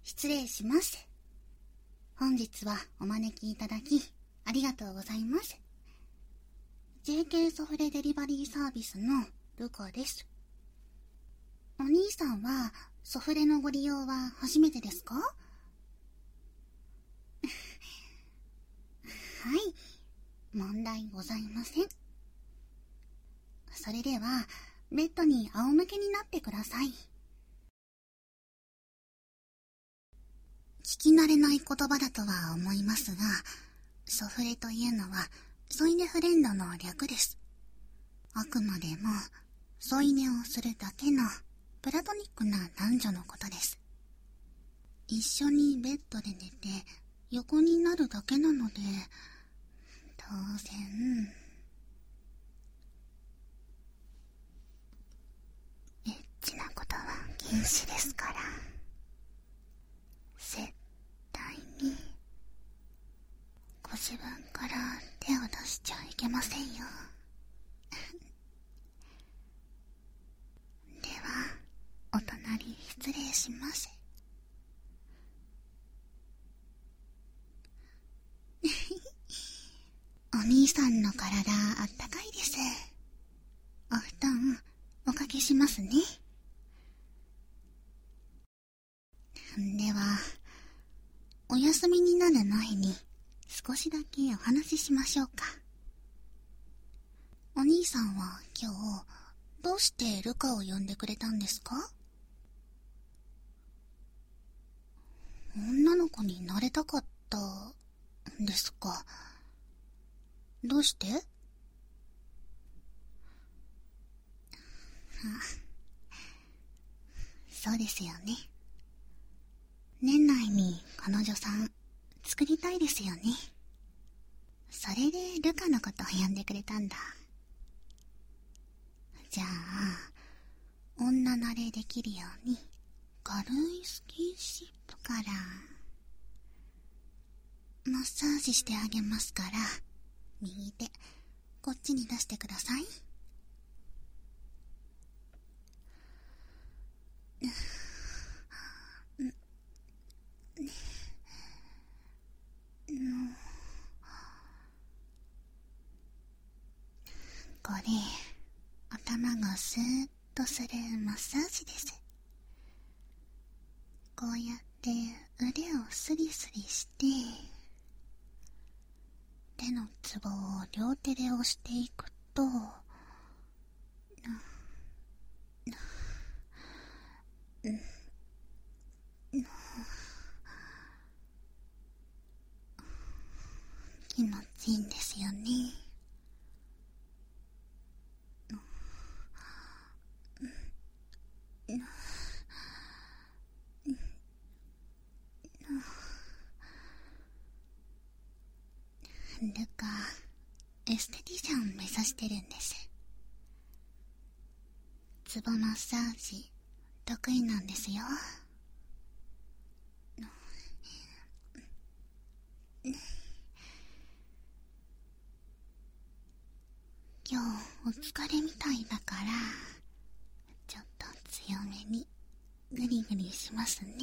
失礼します。本日はお招きいただきありがとうございます。JK ソフレデリバリーサービスのルカです。お兄さんはソフレのご利用は初めてですか？はい、問題ございません。それではベッドに仰向けになってください。聞き慣れない言葉だとは思いますが、ソフレというのは添い寝フレンドの略です。あくまでも添い寝をするだけのプラトニックな男女のことです。一緒にベッドで寝て横になるだけなので、当然エッチなことは禁止ですから、絶対にご自分から手を出しちゃいけませんよ。ではお隣失礼します。お兄さんの体あったかいです。お布団おかけしますね。ではお休みになる前に少しだけお話ししましょうか。お兄さんは今日どうしてルカを呼んでくれたんですか？女の子になれたかったんですか？どうして？そうですよね。年内に彼女さん作りたいですよね。それでルカのことを呼んでくれたんだ。じゃあ女慣れできるように軽いスキンシップからマッサージしてあげますから、右手こっちに出してください。これ頭がスーッとするマッサージです。こうやって腕をスリスリして手のツボを両手で押していくと、気持ちいいんですよね。ルカ、エステティシャン目指してるんです。ツボマッサージ得意なんですよ。今日お疲れみたいだから、ちょっと強めにグリグリしますね。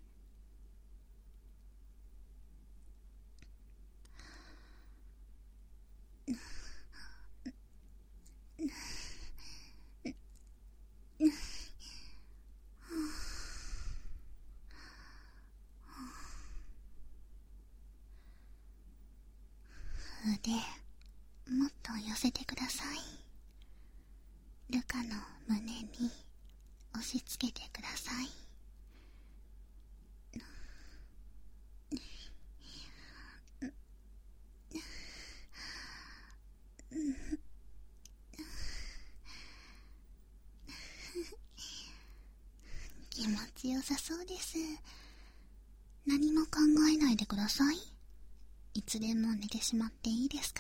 腕もっと寄せてください。ルカの胸に押し付けてください。気持ちよさそうです。何も考えないでください。いつでも寝てしまっていいですから。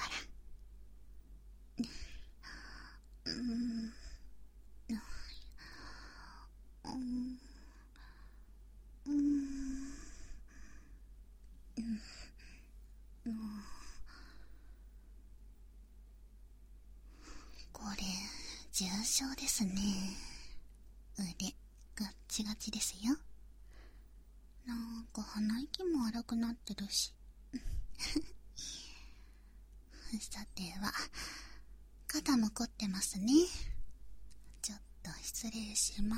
これ重症ですね。腕ガッチガチですよ。 か鼻息も荒くなってるしさては、肩も凝ってますね。ちょっと失礼します。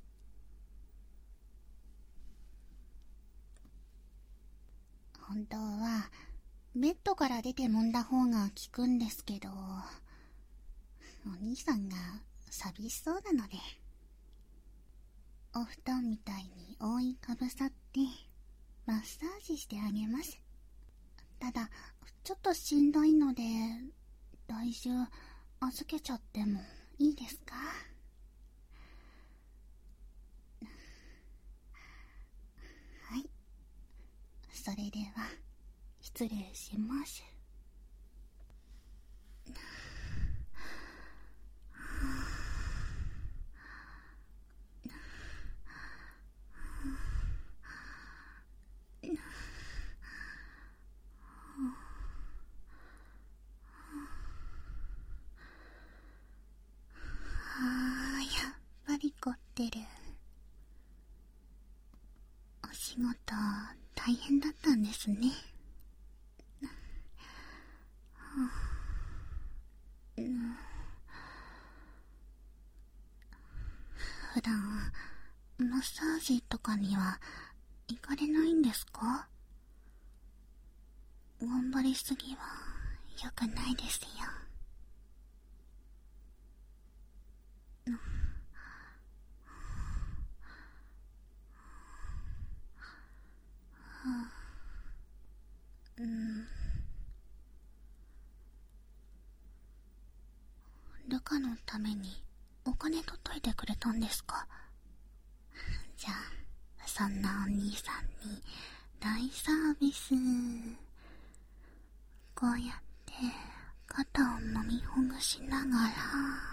本当はベッドから出て揉んだ方が効くんですけど、お兄さんが寂しそうなので、お布団みたいに覆いかぶさってマッサージしてあげます。ただちょっとしんどいので、体重預けちゃってもいいですか？はい、それでは失礼します。やっぱり凝ってる。お仕事大変だったんですね。普段マッサージとかには行かれないんですか？頑張りすぎは良くないですよ。ルカのためにお金取っといてくれたんですか？じゃあそんなお兄さんに大サービス。こうやって肩を揉みほぐしながら、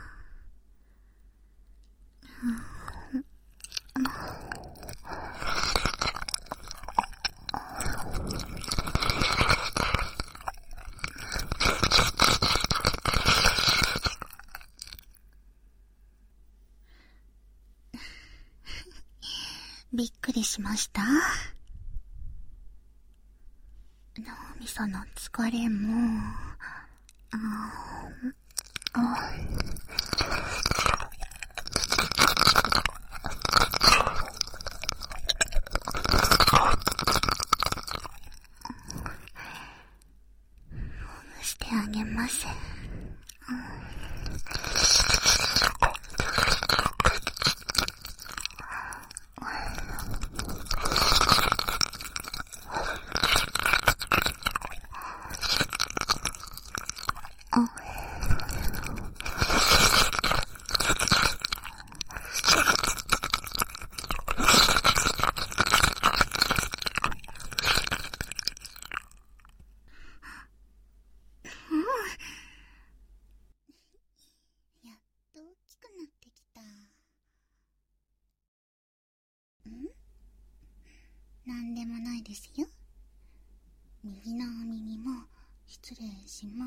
びっくりしました？脳みその疲れも、してあげます。やっと大きくなってきた。なんでもないですよ。右のお耳も失礼します。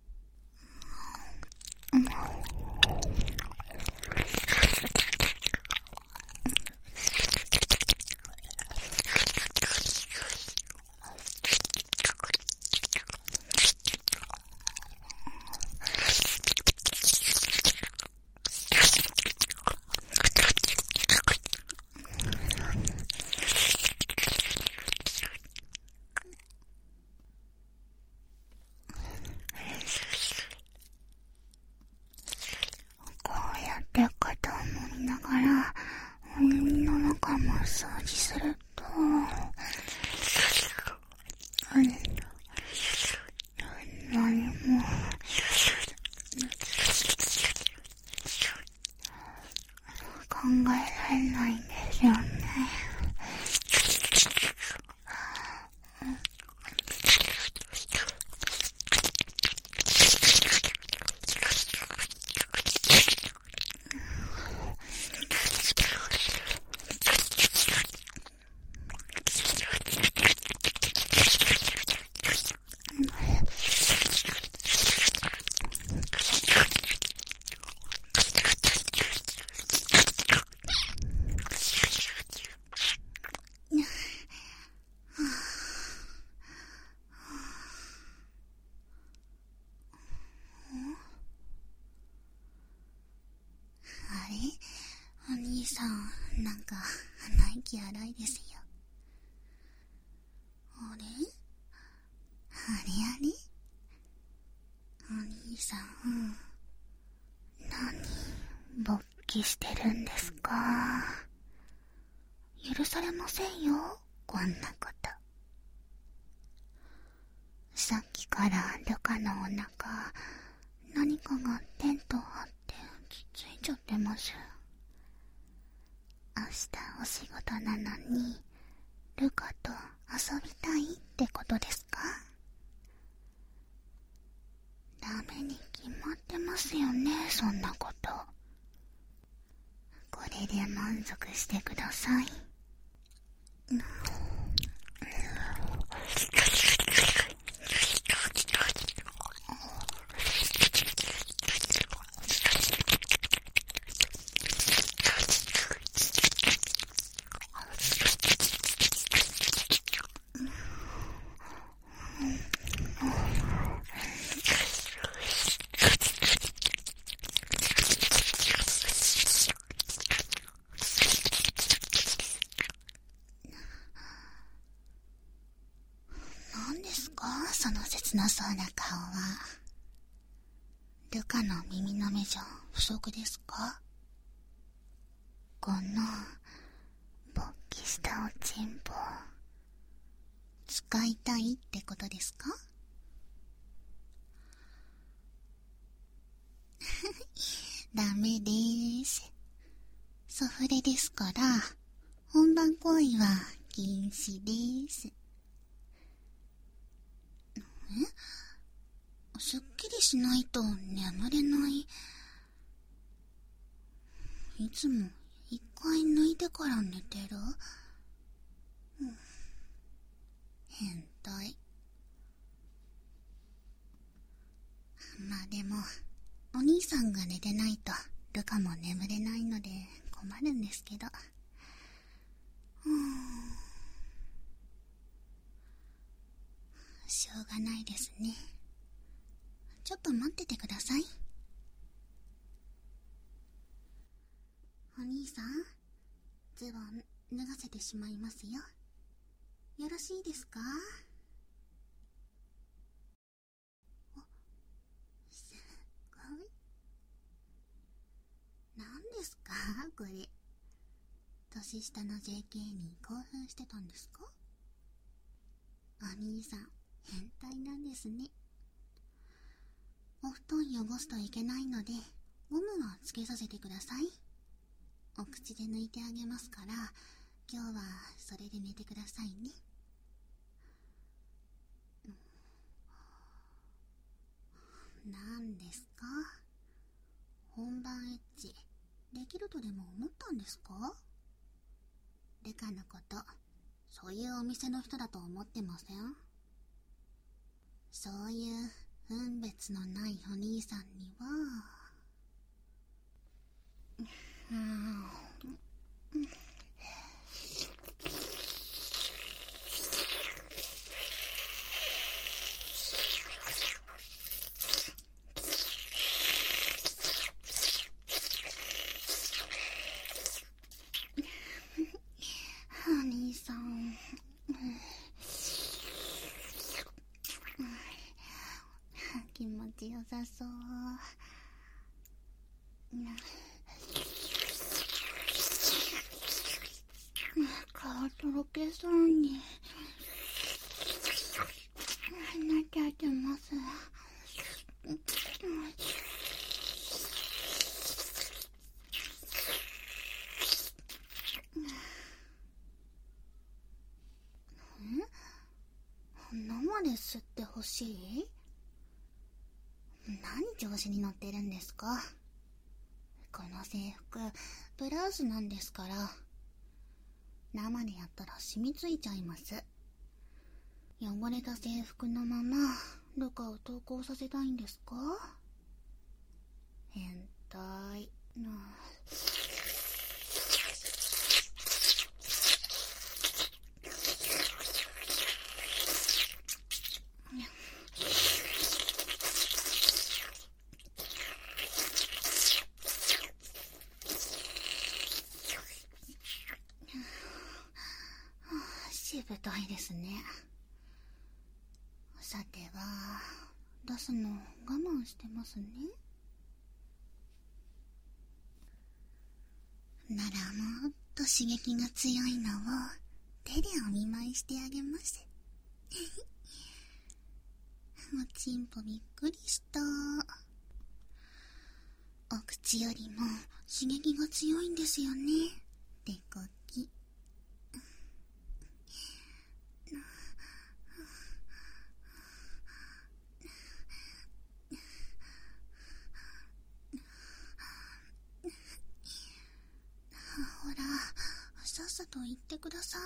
で肩を揉みながらお耳の中マッサージすると、何も考えられないんですよね。 気荒いですよ。あれあれあれ、お兄さん、何勃起してるんですか？許されませんよ、こんなこと。さっきからルカのお腹、何かがテント張ってつついちゃってます。明日お仕事なのにルカと遊びたいってことですか？ダメに決まってますよね、そんなこと。これで満足してください。何ですか、その切なそうな顔は。ルカの耳の目じゃ不足ですか？この勃起したおちんぽ使いたいってことですか？ダメでーす。ソフレですから、本番行為は禁止です。すっきりしないと眠れない。いつも一回抜いてから寝てる。変態。まあでも、お兄さんが寝てないとルカも眠れないので困るんですけど。しょうがないですね。ちょっと待っててください。お兄さん、ズボン脱がせてしまいますよ。よろしいですか？すごい。何ですかこれ。年下の JK に興奮してたんですか？お兄さん、変態なんですね。お布団汚すといけないので、ゴムはつけさせてください。お口で抜いてあげますから、今日はそれで寝てくださいね。何ですか？本番エッチできるとでも思ったんですか？ルカのこと、そういうお店の人だと思ってません？そういう分別のないお兄さんには、お兄さん、気持ちよさそう。顔とろけそうになっちゃってます。生で吸ってほしい？何調子に乗ってるんですか？この制服ブラウスなんですから。生でやったら染みついちゃいます。汚れた制服のままルカを投稿させたいんですか？変態な。 ぶといですね。さては、出すの我慢してますね。ならもっと刺激が強いのを手でお見舞いしてあげます。おちんぽびっくりした。お口よりも刺激が強いんですよね、デコキ。ほら、さっさと言ってください。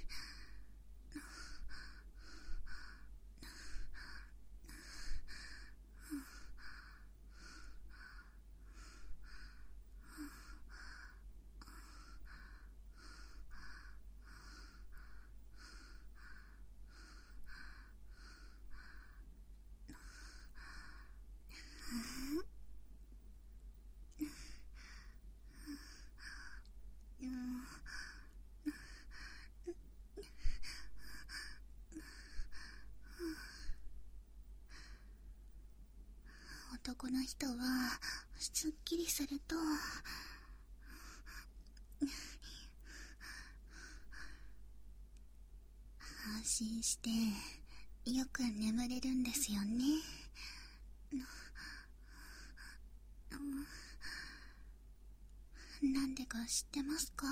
男の人はすっきりすると安心してよく眠れるんですよね。なんでか知ってますか？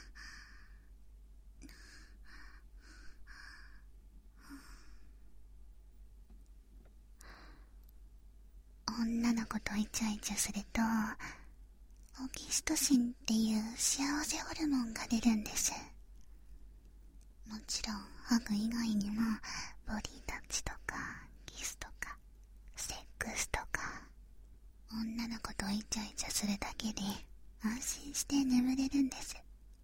女の子とイチャイチャするとオキシトシンっていう幸せホルモンが出るんです。もちろんハグ以外にもボディタッチとかキスとかセックスとか、女の子とイチャイチャするだけで安心して眠れるんです。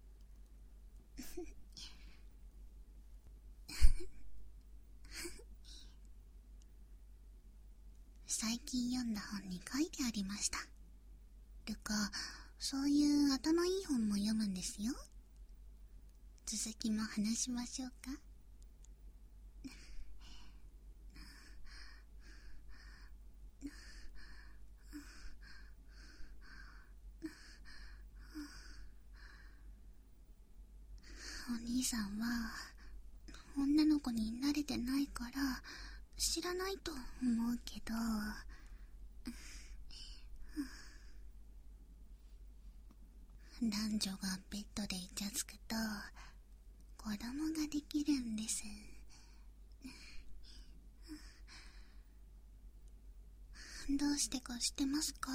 最近読んだ本に書いてありました。ルカ、そういう頭いい本も読むんですよ。続きも話しましょうか。お兄さんは女の子に慣れてないから知らないと思うけど、男女がベッドでイチャつくと子供ができるんです。どうしてか知ってますか？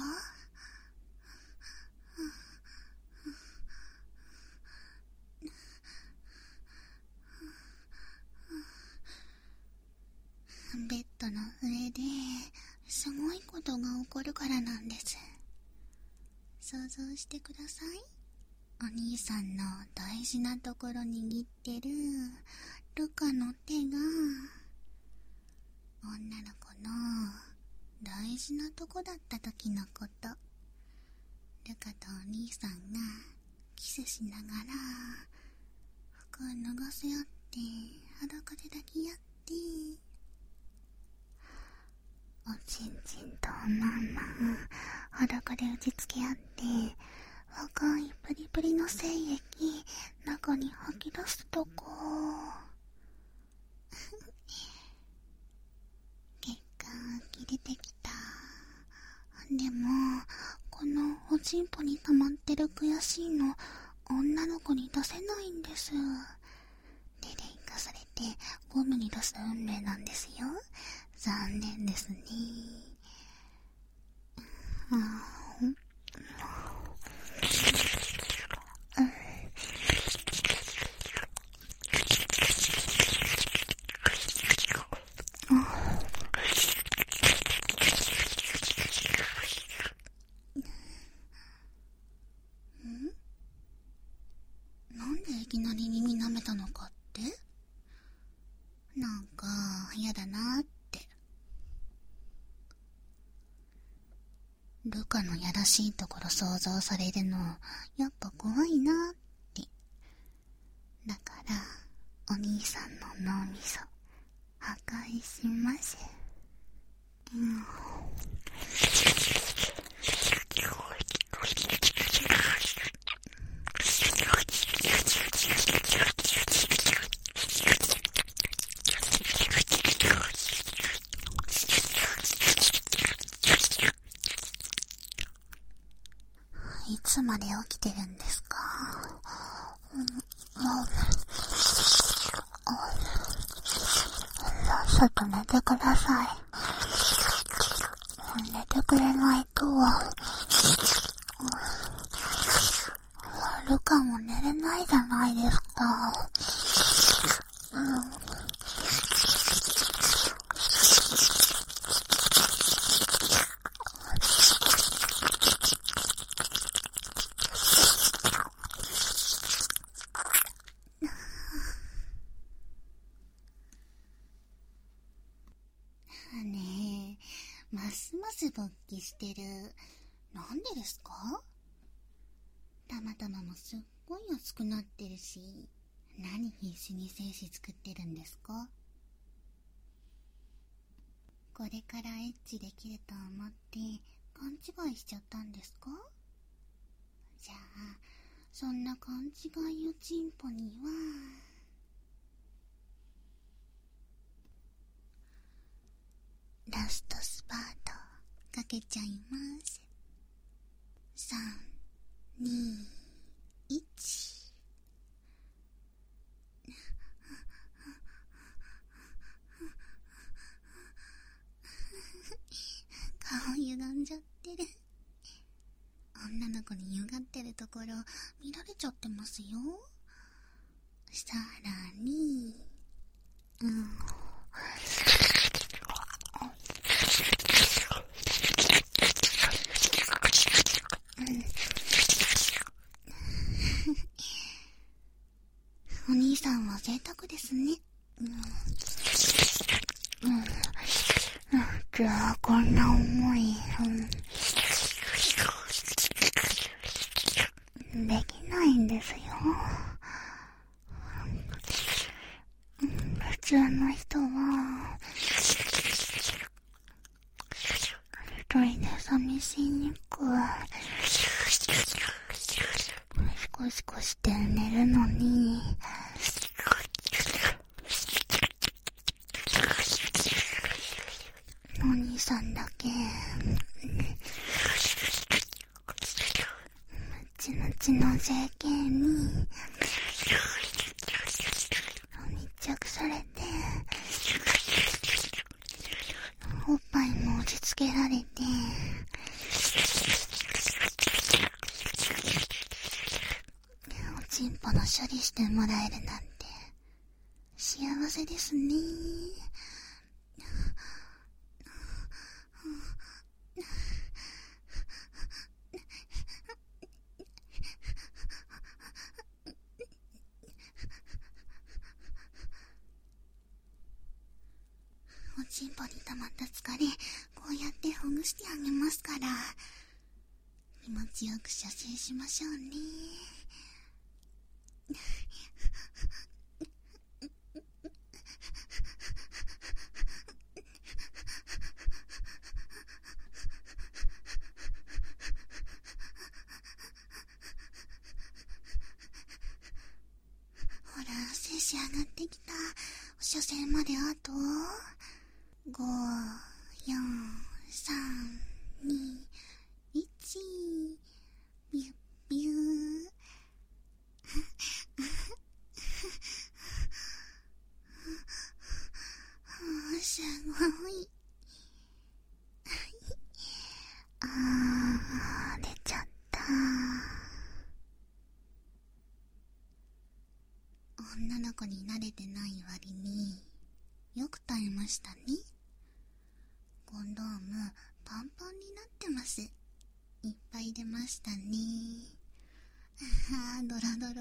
ベッドの上ですごいことが起こるからなんです。想像してください。お兄さんの大事なところ握ってるルカの手が女の子の大事なとこだった時のこと。ルカとお兄さんがキスしながら服を脱がせ合って裸で抱き合っておちんちんとまんま裸で打ちつけ合って若いプリプリの精液中に吐き出すとこ。血管浮き出てきた。でもこのおちんぽに溜まってる悔しいの女の子に出せないんです。手で生かされてゴムに出す運命なんですよ。残念ですね。なんでいきなり耳舐めたのかって？なんか嫌だなって。ルカのやらしいところ想像されるのやっぱ怖いなって。だからお兄さんの脳みそ破壊します。いつまで起きてるんですか？さっさと寝てください。寝てくれないとルカも寝れないじゃないですか。ねえ、ますます勃起してる。なんでですか？たまたまもすっごい安くなってるし、何必死に精子作ってるんですか？これからエッチできると思って勘違いしちゃったんですか？じゃあ、そんな勘違いをチンポにはラストスパートかけちゃいます。3、2、1。顔歪んじゃってる。女の子に歪ってるところ見られちゃってますよ。さらにお兄さんは贅沢ですね。じゃあこんな重いできないんですよ。普通の人は一人で寂しにくシコシコして寝るのに、お兄さんだけムチムチの JK に密着されて、おっぱいも落ち着けられて、おちんぽの処理してもらえるなんて幸せですね。おちんぽに溜まった疲れ、こうやってほぐしてあげますから、気持ちよく射精しましょうね。ほら、精子上がってきた。射精まであと5、4、3、2、1。ビュッビュー。すごい。出ちゃった。女の子に慣れてない割によく耐えましたね。コンドームパンパンになってます。いっぱい出ましたね。ドロドロ。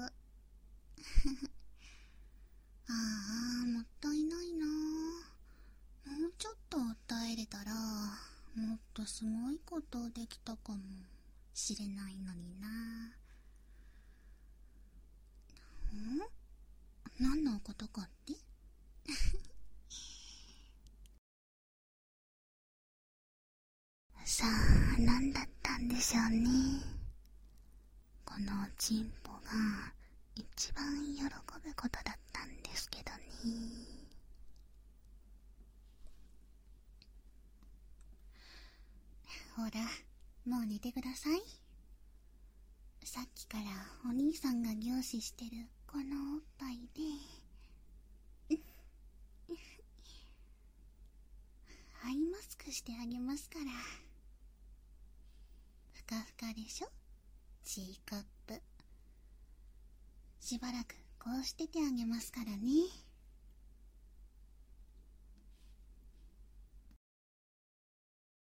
もったいないな。もうちょっと耐えれたらもっとすごいことできたかもしれないのにな。何のおことかってさあ、何だったんでしょうね。このチンポが一番喜ぶことだったんですけどね。ほら、もう寝てください。さっきからお兄さんが凝視してるこのおっぱいでアイマスクしてあげますから。ふかふかでしょ、チーカップ。しばらくこうしててあげますからね。